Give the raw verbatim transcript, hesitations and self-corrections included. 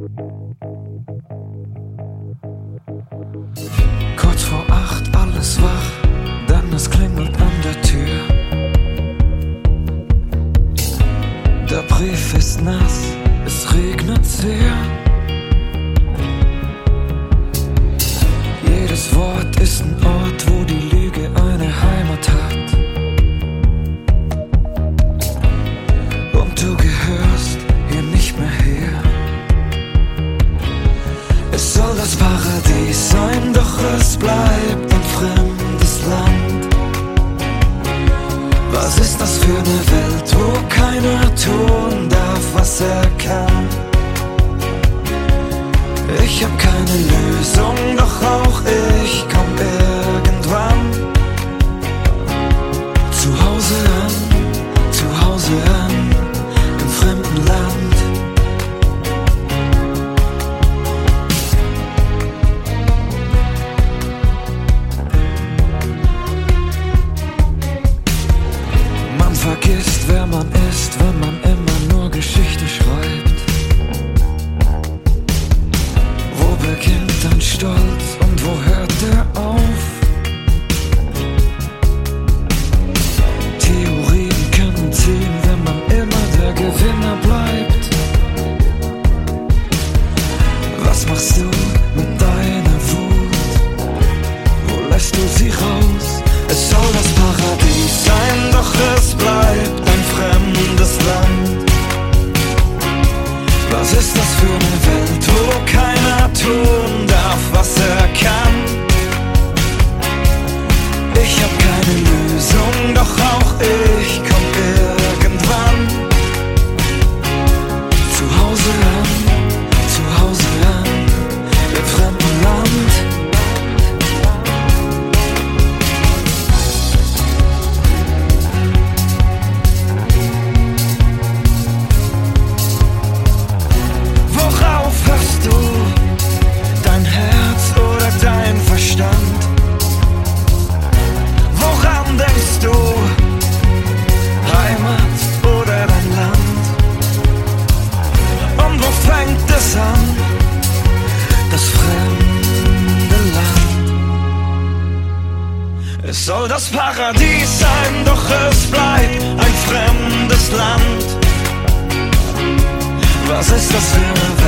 Kurz vor acht, alles wach, dann es klingelt an der Tür. Der Brief ist nass, es regnet sehr. Jedes Wort ist ein Ort, wo die Lüge eine Heimat hat. Und du gehörst hier nicht mehr her. Es soll das Paradies sein, doch es bleibt ein fremdes Land. Was ist das für eine Welt, wo keiner tun darf, was er kann? Ich hab keine Lösung, doch auch ich komm irgendwann zu Hause an, zu Hause an, im fremden Land. Man vergisst, wer man ist, wenn man immer nur Geschichte schreibt. Wo beginnt dein Stolz und wo hört der auf? Theorien können ziehen, wenn man immer der Gewinner bleibt. Was machst du mit deiner Wut? Wo lässt du sie raus? Es soll das Paradies sein, doch es bleibt ein fremdes Land. Was ist das für eine Welt, wo keiner tun darf, was er kann? Ich hab keine Lösung, doch auch ich komm irgendwann zu Hause an, zu Hause an, im fremden Land. Worauf hörst du? Dein Herz oder dein Verstand? Woran denkst du? Heimat oder dein Land? Und wo fängt es an? Das fremde Land. Es soll das Paradies sein, doch es bleibt ein fremdes Land. Was ist das für eine Welt?